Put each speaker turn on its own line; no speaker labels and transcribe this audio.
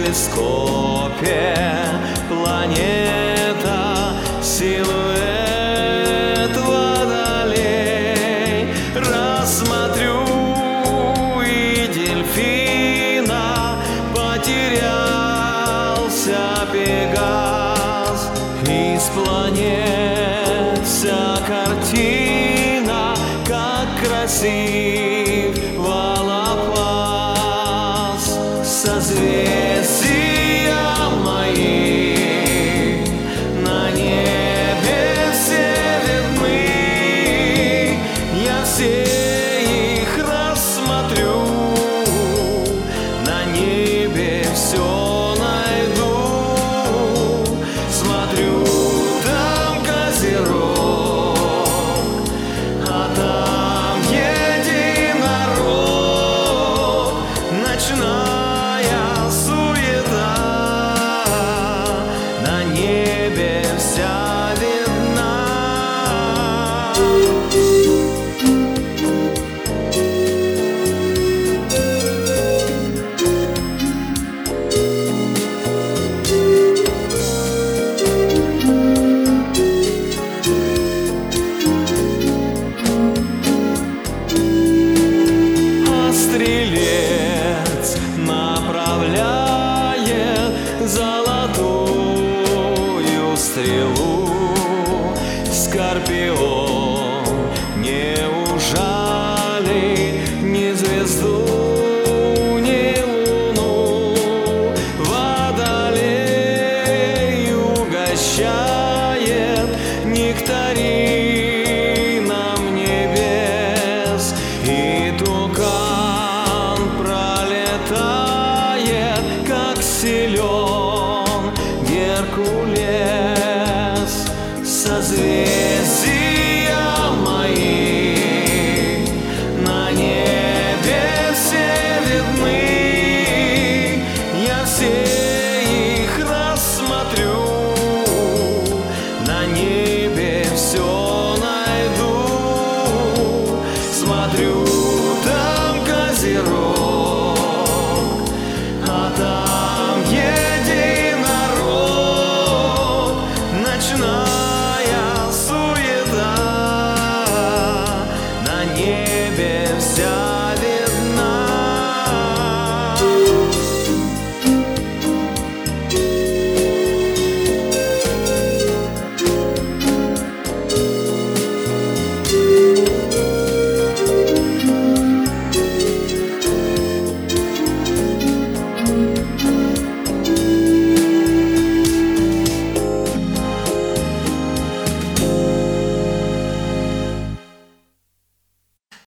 телескопе планета, силуэт водолей. Рассмотрю и дельфина, потерялся Пегас. Из планет вся картина, как красив Волопас. Созвездия мои на небе все видны, я все их рассмотрю, на небе все найду. Смотрю, там Козерог, а там единорог. Ночная суета на небе вся видна. Стрелец направляет золотую стрелу. Скорпион не ужалит ни звезду, ни луну. Водолей угощает нектарином небес, и тукан пролетает, как силен Геркулес. Созвездия мои на небе все видны, я все их рассмотрю, на небе все найду. Смотрю, там Козерог, а там единорог. Ночная суета на небе вся